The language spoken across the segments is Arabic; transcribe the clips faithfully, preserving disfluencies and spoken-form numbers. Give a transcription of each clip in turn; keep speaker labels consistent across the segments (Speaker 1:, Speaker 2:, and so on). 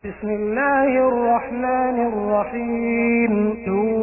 Speaker 1: بسم الله الرحمن الرحيم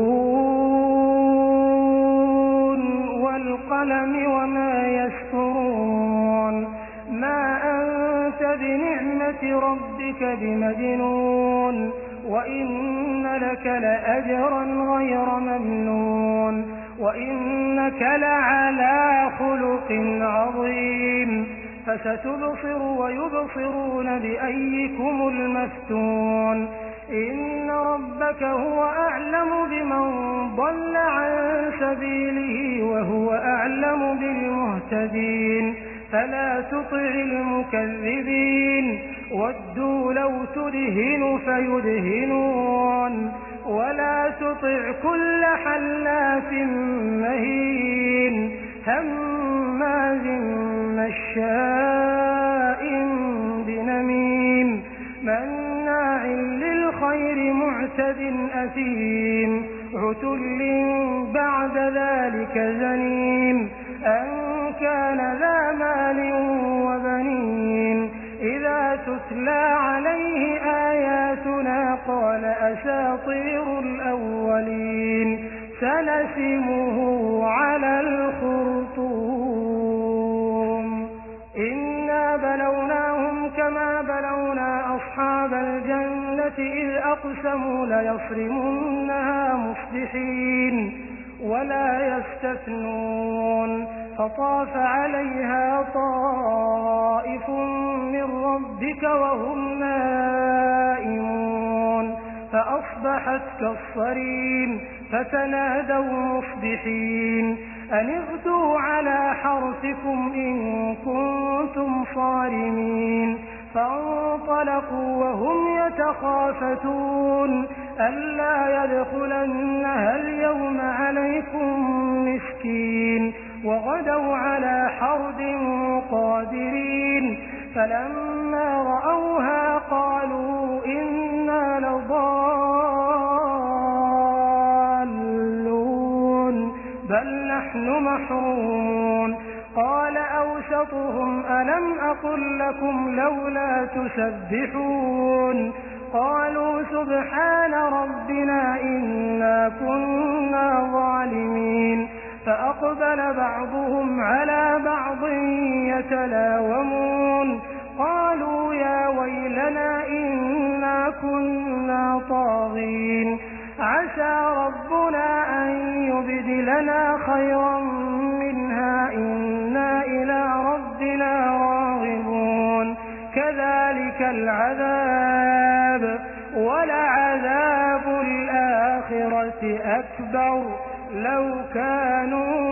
Speaker 1: نون والقلم وما يسطرون ما أنت بنعمة ربك بمجنون وإن لك لأجرا غير ممنون وإنك لعلى خلق عظيم فستبصر ويبصرون بأيكم المفتون إن ربك هو أعلم بمن ضل عن سبيله وهو أعلم بالمهتدين فلا تطع المكذبين ودوا لو تدهن فيدهنون ولا تطع كل حلاف مهين هماز مشاء بنميم مناع للخير معتد أثيم عتل بعد ذلك زنيم أن كان ذا مال وبنين إذا تتلى عليه آياتنا قال أساطير الأولين سنسمه على الخرطوم إنا بلوناهم كما بلونا أصحاب الجنة إذ أقسموا ليصرمنها مصبحين ولا يستثنون فطاف عليها طائف من ربك وهم نائمون فأصبحت كالصريم فتنادوا مصبحين أن اغدوا على حرثكم إن كنتم صارمين فانطلقوا وهم يتخافتون ألا يدخلنها اليوم عليكم مسكين وغدوا على حرد قادرين فلما رأوها قالوا إنا لضالون بل نحن محرومون قال أوسطهم ألم أقل لكم لولا تسبحون قالوا سبحان ربنا إنا كنا ظالمين فأقبل بعضهم على بعض يتلاومون قالوا يا ويلنا إنا كنا طاغين عسى ربنا أن يبدلنا خيرا منها إنا إلى ربنا راغبون كذلك العذاب ولعذاب الآخرة أكبر لو كانوا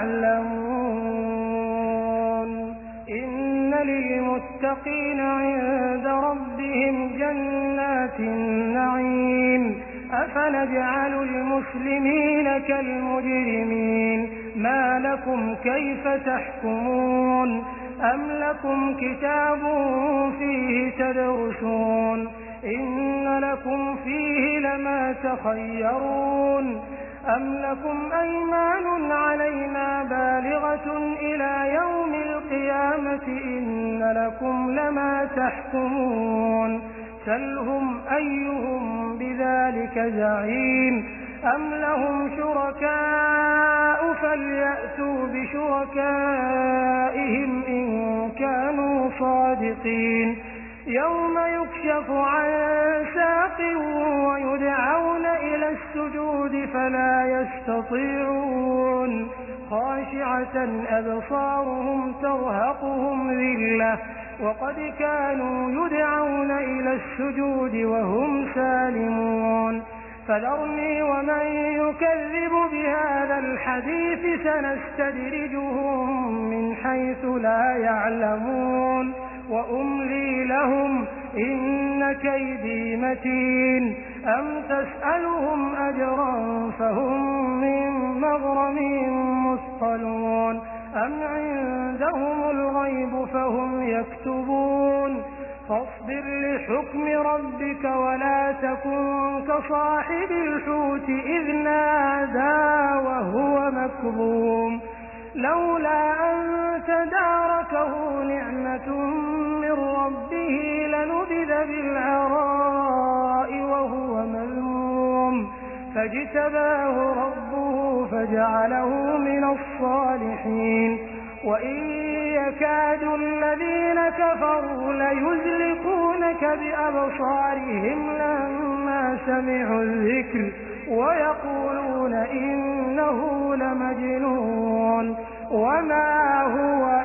Speaker 1: يعلمون إن للمتقين عند ربهم جنات النعيم أفنجعل المسلمين كالمجرمين ما لكم كيف تحكمون أم لكم كتاب فيه تدرسون إن لكم فيه لما تخيرون أم لكم أيمان علينا بالغة إلى يوم القيامة إن لكم لما تحكمون سلهم أيهم بذلك زعيم أم لهم شركاء فليأتوا بشركائهم إن كانوا صادقين يوم يكشف عن ساق ويدعون إلى السجود فلا يستطيعون خاشعة أبصارهم ترهقهم ذلة وقد كانوا يدعون إلى السجود وهم سالمون فذرني ومن يكذب بهذا الحديث سنستدرجهم من حيث لا يعلمون وأملي لهم إن كيدي متين أم تسألهم أجرا فهم من مغرم مثقلون أم عندهم الغيب فهم يكتبون فاصبر لحكم ربك ولا تكن كصاحب الحوت إذ نادى وهو مكظوم لولا أن تداركه نعمة من ربه لنبذ بالعراء فاجتباه ربه فجعله من الصالحين وإن يكاد الذين كفروا ليزلقونك بأبصارهم لما سمعوا الذكر ويقولون إنه لمجنون وما هو